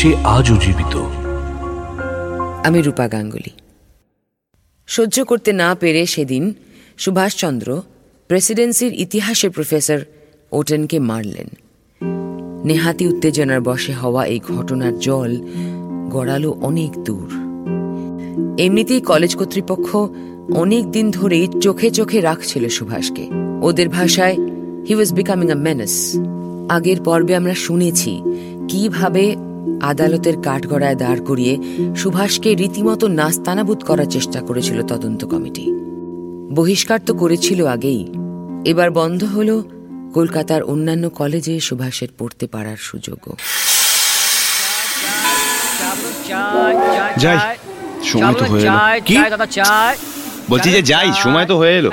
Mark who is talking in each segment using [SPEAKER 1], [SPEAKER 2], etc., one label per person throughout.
[SPEAKER 1] সে আজও জীবিত।
[SPEAKER 2] আমি রূপা গাঙ্গুলি। সহ্য করতে না পেরে সেদিন সুভাষচন্দ্র প্রেসিডেন্সির ইতিহাসের প্রফেসর ওটেনকে মারলেন। নেহাতি উত্তেজনার বশে হওয়া এই ঘটনার জল গড়ালো অনেক দূর। এমনিতেই কলেজ কর্তৃপক্ষ অনেক দিন ধরেই চোখে চোখে রাখছিল সুভাষকে। ওদের ভাষায় হি ওয়াজ বিকামিং আ মেনাস। আগের পর্বে আমরা শুনেছি কিভাবে আদালতের কাঠগড়ায় দাঁড় করিয়ে সুভাষকে রীতিমতো নাস্তানাবুদ করার চেষ্টা করেছিল তদন্ত কমিটি। বহিষ্কার তো করেছিল আগেই, এবার বন্ধ হলো কলকাতার অন্যান্য কলেজে সুভাষের পড়তে পারার সুযোগও।
[SPEAKER 3] যাই, সময় তো হয়ে এলো। কি বলছি যে যাই, সময় তো হয়ে এলো।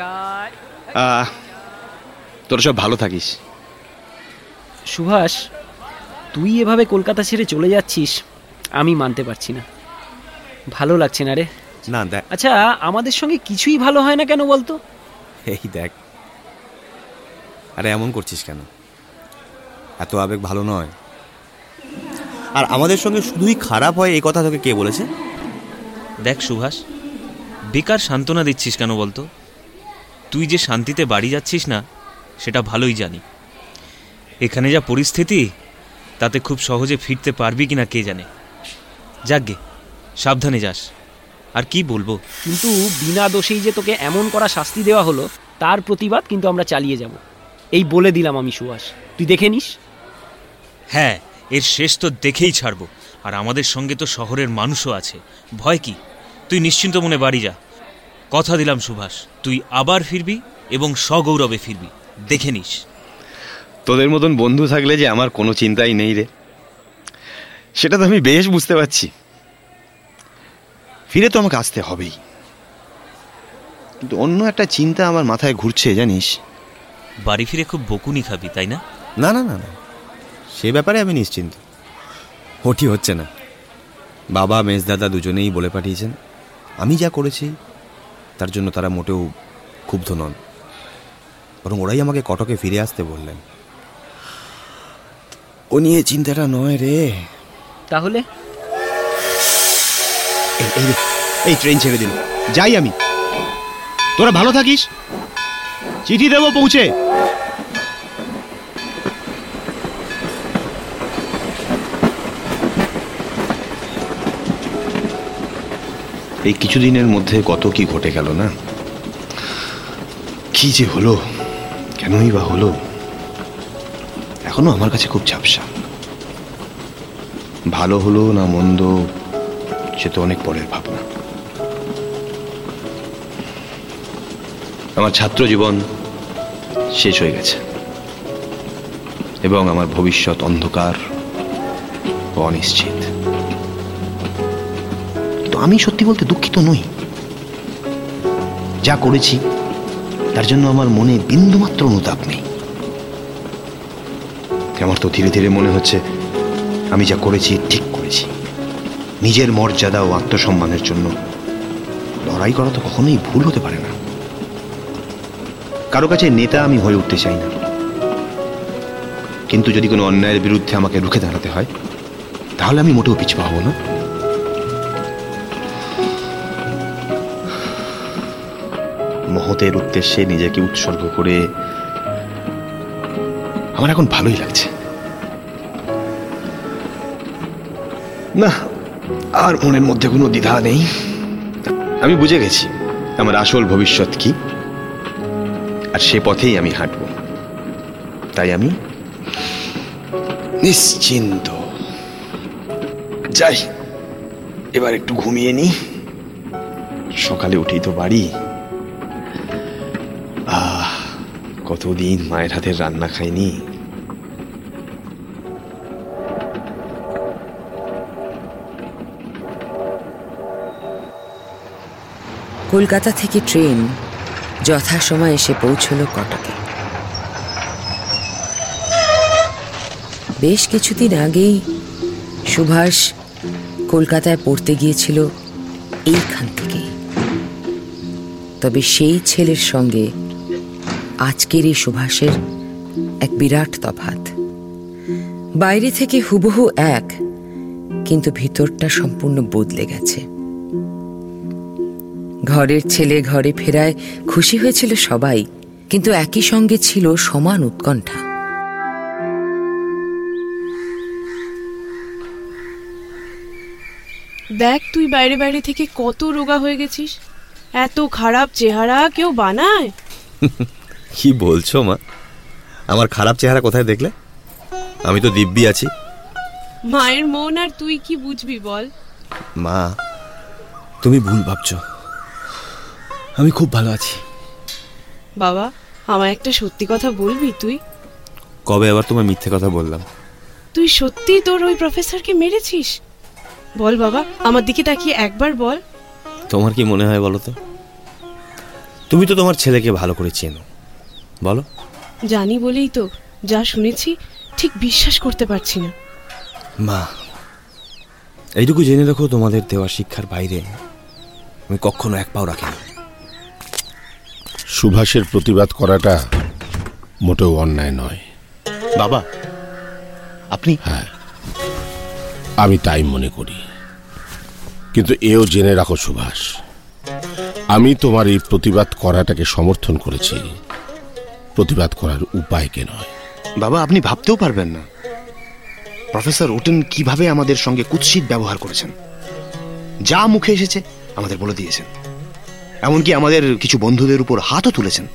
[SPEAKER 3] তোরা সব ভালো থাকিস।
[SPEAKER 4] সুভাষ, তুই এভাবে কলকাতা ছেড়ে চলে যাচ্ছিস আমি মানতে পারছি না, ভালো লাগছে না রে।
[SPEAKER 3] না দেখ,
[SPEAKER 4] আচ্ছা আমাদের সঙ্গে কিছুই ভালো হয় না কেন বলতো?
[SPEAKER 3] এই দেখ, আরে এমন করছিস কেন? এত আবেগ ভালো নয়। আর আমাদের সঙ্গে শুধুই খারাপ হয় এই কথা তোকে কে বলেছে?
[SPEAKER 5] দেখ সুভাষ, বেকার সান্ত্বনা দিচ্ছিস কেন বলতো? তুই যে শান্তিতে বাড়ি যাচ্ছিস না সেটা ভালোই জানি। এখানে যা পরিস্থিতি তাতে খুব সহজে ফিরতে পারবি কিনা কে জানে। যাকগে, সাবধানে যাস। আর কি বলবো,
[SPEAKER 4] কিন্তু বিনা দোষেই যে তোকে এমন করা শাস্তি দেওয়া হলো তার প্রতিবাদ কিন্তু আমরা চালিয়ে যাব, এই বলে দিলাম আমি সুভাষ, তুই দেখে নিস।
[SPEAKER 5] হ্যাঁ, এর শেষ তো দেখেই ছাড়বো। আর আমাদের সঙ্গে তো শহরের মানুষও আছে, ভয় কি? তুই নিশ্চিন্ত মনে বাড়ি যা। কথা দিলাম সুভাষ, তুই আবার ফিরবি এবং সগৌরবে ফিরবি, দেখে নিস।
[SPEAKER 3] তোদের মতন বন্ধু থাকলে যে আমার কোনো চিন্তাই নেই রে, সেটা তো আমি বেশ বুঝতে পারছি। ফিরে তো আমাকে আসতে হবেই, কিন্তু অন্য একটা চিন্তা আমার মাথায় ঘুরছে জানিস।
[SPEAKER 5] বাড়ি ফিরে খুব বকুনি খাবি, তাই না?
[SPEAKER 3] না না না না, সে ব্যাপারে আমি নিশ্চিন্ত। ওটি হচ্ছে না। বাবা মেজদাদা দুজনেই বলে পাঠিয়েছেন আমি যা করেছি তার জন্য তারা মোটেও ক্ষুব্ধ নন, বরং ওরাই আমাকে কটকে ফিরে আসতে বললেন। ও নিয়ে চিন্তাটা নয় রে।
[SPEAKER 4] তাহলে
[SPEAKER 3] এই ট্রেন ছেড়ে দিন, যাই আমি। তোরা ভালো থাকিস, চিঠি দেবো পৌঁছে। এই কিছুদিনের মধ্যে কত কি ঘটে গেল না, কি যে হলো, কেনই বা হলো, এখনো আমার কাছে খুব ঝাপসা। ভালো হলো না মন্দ সে তো অনেক পরের ভাবনা। আমার ছাত্র জীবন শেষ হয়ে গেছে এবং আমার ভবিষ্যৎ অন্ধকার ও অনিশ্চিত। তো আমি সত্যি বলতে দুঃখিত নই। যা করেছি তার জন্য আমার মনে বিন্দুমাত্র অনুতাপ নেই। আমার তো ধীরে ধীরে মনে হচ্ছে আমি যা করেছি ঠিক করেছি। নিজের মর্যাদা ও আত্মসম্মানের জন্য লড়াই করা তো কখনোই ভুল হতে পারে না। কারো কাছে নেতা আমি হয়ে উঠতে চাই না, কিন্তু যদি কোনো অন্যায়ের বিরুদ্ধে আমাকে রুখে দাঁড়াতে হয় তাহলে আমি মোটেও পিছু পাবো না। মহতের উদ্দেশ্যে নিজেকে উৎসর্গ করে আমার এখন ভালোই লাগছে। না, আর মনের মধ্যে কোনো দ্বিধা নেই। আমি বুঝে গেছি আমার আসল ভবিষ্যৎ কি, আর সে পথেই আমি হাঁটব। তাই আমি নিশ্চিন্ত। যাই, এবার একটু ঘুমিয়ে নি, সকালে উঠেই তো বাড়ি। কতদিন মায়ের হাতের রান্না খাইনি।
[SPEAKER 2] কলকাতা থেকে ট্রেন যথাসময়ে এসে পৌঁছল কটকে। বেশ কিছুদিন আগেই সুভাষ কলকাতায় পড়তে গিয়েছিল এইখান থেকেই। তবে সেই ছেলের সঙ্গে আজকের এই সুভাষের এক বিরাট তফাৎ। বাইরে থেকে হুবহু এক, কিন্তু ভিতরটা সম্পূর্ণ বদলে গেছে। ঘরের ছেলে ঘরে ফেরায় খুশি হয়েছিল সবাই, কিন্তু একই সঙ্গে ছিল সমান উৎকণ্ঠা।
[SPEAKER 1] দেখ, তুই বাইরে বাইরে থেকে কত রোগা হয়ে গেছিস। এত খারাপ চেহারা কেউ বানায়?
[SPEAKER 3] কি বলছো মা? আমার খারাপ চেহারা কোথায় দেখলে? আমি তো দিব্যি আছি।
[SPEAKER 1] মায়ের মন আর তুই কি বুঝবি বল?
[SPEAKER 3] মা, তুমি ভুল ভাবছো, আমি খুব ভালো আছি।
[SPEAKER 1] বাবা, আমায় একটা সত্যি কথা বলবি তুই?
[SPEAKER 3] কবে আবার তোমার মিথ্যে কথা বললাম?
[SPEAKER 1] তুই সত্যি তোর ওই প্রফেসরকে মেরেছিস? বল বাবা, আমার দিকে তাকিয়ে একবার বল।
[SPEAKER 3] তোমার কি মনে হয় বলো তো? তুমি তো তোমার ছেলেকে ভালো করে চেনো, বলো।
[SPEAKER 1] জানি বলেই তো যা শুনেছি ঠিক বিশ্বাস করতে পারছি না।
[SPEAKER 3] মা, এইটুকু জেনে রাখো, তোমাদের দেওয়া শিক্ষার বাইরে আমি কখনো এক পাও রাখিনি।
[SPEAKER 6] সুভাষের প্রতিবাদ করাটা মোটেও অন্যায় নয়।
[SPEAKER 3] বাবা, আপনি?
[SPEAKER 6] হ্যাঁ, আমি তাই মনে করি। কিন্তু এও জেনে রাখো সুভাষ, আমি তোমার এই প্রতিবাদ করাটাকে সমর্থন করেছি, প্রতিবাদ করার উপায়কে নয়।
[SPEAKER 7] বাবা, আপনি ভাবতেও পারবেন না প্রফেসর ওটেন কিভাবে আমাদের সঙ্গে কুৎসিত ব্যবহার করেছেন। যা মুখে এসেছে আমাদের বলে দিয়েছেন, এমনকি আমাদের কিছু বন্ধুদের উপর হাতও তুলেছেন।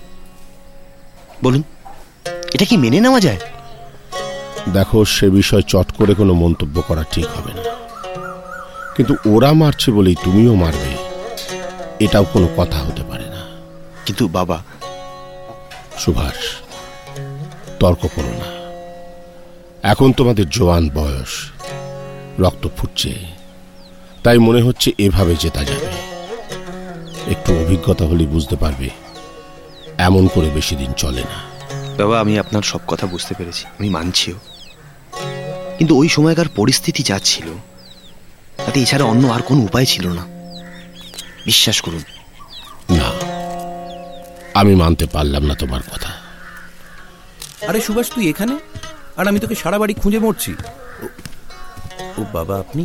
[SPEAKER 7] বলুন, এটা কি মেনে নেওয়া যায়?
[SPEAKER 6] দেখো, সে বিষয় চট করে কোনো মন্তব্য করা ঠিক হবে না, কিন্তু ওরা মারছে বলেই তুমিও মারবে, এটাও কোনো কথা হতে পারে না।
[SPEAKER 7] কিন্তু বাবা।
[SPEAKER 6] সুভাষ, তর্ক করো না। এখন তোমাদের জোয়ান বয়স, রক্ত ফুটছে, তাই মনে হচ্ছে এভাবে জেতা যাবে। একটু অভিজ্ঞতা হলে বুঝতে পারবে এমন করে বেশি দিন চলে না।
[SPEAKER 7] বাবা, আমি আপনার সব কথা বুঝতে পেরেছি, আমি মানছিও, কিন্তু ওই সময়কার পরিস্থিতি যা ছিল তাতে এছাড়া অন্য আর কোনো উপায় ছিল না। বিশ্বাস করুন।
[SPEAKER 6] না, আমি মানতে পারলাম না তোমার কথা।
[SPEAKER 8] আরে সুভাষ, তুই এখানে? আর আমি তোকে সারা বাড়ি খুঁজে মরছি। ও বাবা, আপনি?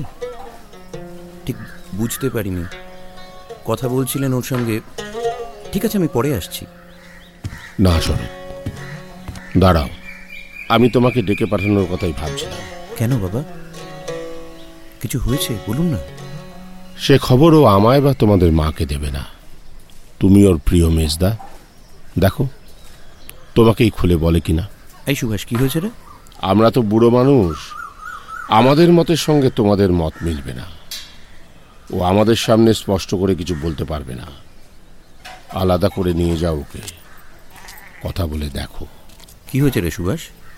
[SPEAKER 8] ঠিক বুঝতে পারিনি, কথা বলছিলেন ওর সঙ্গে। ঠিক আছে, আমি পরে আসছি।
[SPEAKER 6] না শরৎ, দাঁড়াও, আমি তোমাকে ডেকে পাঠানোর কথাই ভাবছিলাম।
[SPEAKER 8] কেন বাবা, কিছু হয়েছে? বলুন না।
[SPEAKER 6] সে খবরও আমায় বা তোমাদের মাকে দেবে না। তুমি ওর প্রিয় মেজদা, দেখো তোমাকেই খুলে বলে কিনা।
[SPEAKER 8] এই সুভাষ, কি হয়েছে রে?
[SPEAKER 6] আমরা তো বুড়ো মানুষ, আমাদের মতের সঙ্গে তোমাদের মত মিলবে না। ও আমাদের সামনে স্পষ্ট করে কিছু বলতে পারবে না। আলাদা করে নিয়ে যাও ওকে, কথা বলে দেখো।
[SPEAKER 8] কি হয়েছে রে সুভাষ,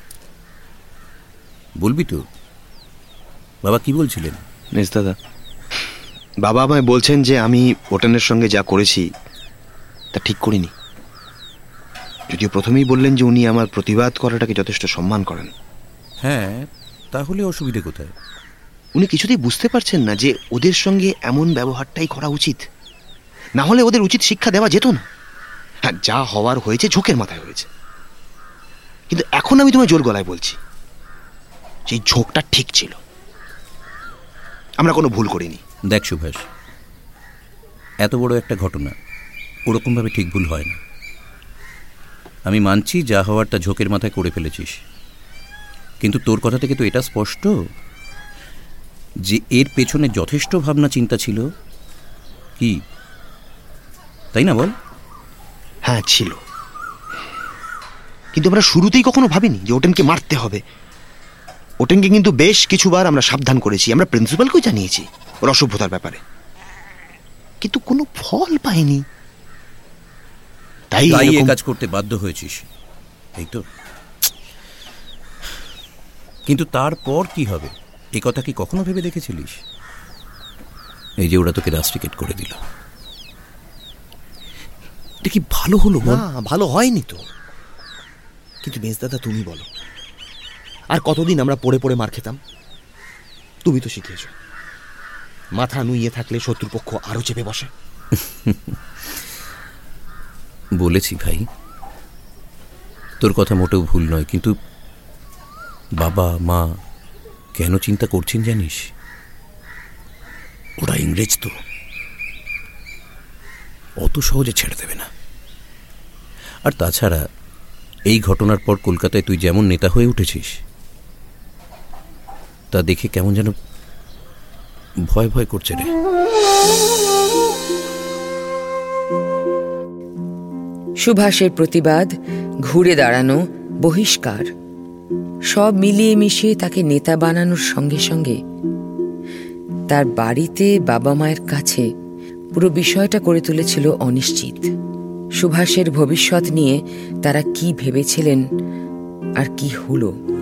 [SPEAKER 8] বলবি তো? বাবা কি বলছিলেন?
[SPEAKER 7] মেজদাদা, বাবা আমায় বলছেন যে আমি ওটেনের সঙ্গে যা করেছি তা ঠিক করিনি। যদিও প্রথমেই বললেন যে উনি আমার প্রতিবাদ করাটাকে যথেষ্ট সম্মান করেন।
[SPEAKER 8] হ্যাঁ, তাহলে অসুবিধে কোথায়?
[SPEAKER 7] উনি কিছুতেই বুঝতে পারছেন না যে ওদের সঙ্গে এমন ব্যবহারটাই করা উচিত, না হলে ওদের উচিত শিক্ষা দেওয়া যেত না। হ্যাঁ, যা হওয়ার হয়েছে ঝোঁকের মাথায় হয়েছে, কিন্তু এখন আমি তোমায় জোর গলায় বলছি সেই ঝোঁকটা ঠিক ছিল, আমরা কোনো ভুল করিনি।
[SPEAKER 8] দেখ সুভাষ, এত বড় একটা ঘটনা ওরকমভাবে ঠিক ভুল হয় না। আমি মানছি যা হওয়ারটা ঝোঁকের মাথায় করে ফেলেছিস, কিন্তু তোর কথা থেকে তো এটা স্পষ্ট যে এর পেছনে যথেষ্ট ভাবনা চিন্তা ছিল, কি তাই না বল?
[SPEAKER 7] হ্যাঁ ছিল, কিন্তু আমরা শুরুতেই কখনো ভাবিনি যে ওটেনকে মারতে হবে। ওটেনকে কিন্তু বেশ কিছুবার আমরা সাবধান করেছি, আমরা প্রিন্সিপালকেও জানিয়েছি ওর অসভ্যতার ব্যাপারে, কিন্তু কোনো ফল পাইনি। তাই
[SPEAKER 8] এ কাজ করতে বাধ্য হয়েছিস, এই তো। কিন্তু তারপর কি হবে এ কথা কি কখনো ভেবে দেখেছিলিস? এই যে ওরা তোকে রাস্ট্রিকেট করে দিল, এটা কি ভালো হলো?
[SPEAKER 7] না, ভালো হয়নি তো। কিন্তু মেজদাদা, তুমি বলো, আর কতদিন আমরা পড়ে পড়ে মার খেতাম? তুমি তো শিখিয়েছ মাথা নুইয়ে থাকলে শত্রুপক্ষ আরো চেপে বসে।
[SPEAKER 8] বলেছি ভাই, তোর কথা মোটেও ভুল নয়, কিন্তু বাবা মা কেন চিন্তা করছেন জানিস? ওরা ইংরেজ তো অত সহজে ছেড়ে দেবে না। আর তাছাড়া এই ঘটনার পর কলকাতায় তুই যেমন নেতা হয়ে উঠেছিস তা দেখে কেমন যেন ভয় ভয় করছে রে।
[SPEAKER 2] সুভাষের প্রতিবাদ, ঘুরে দাঁড়ানো, বহিষ্কার সব মিলিয়ে মিশিয়ে তাকে নেতা বানানোর সঙ্গে সঙ্গে তার বাড়িতে বাবা মায়ের কাছে পুরো বিষয়টা করে তুলেছিল অনিশ্চিত। সুভাষের ভবিষ্যৎ নিয়ে তারা কি ভেবেছিলেন আর কি হলো।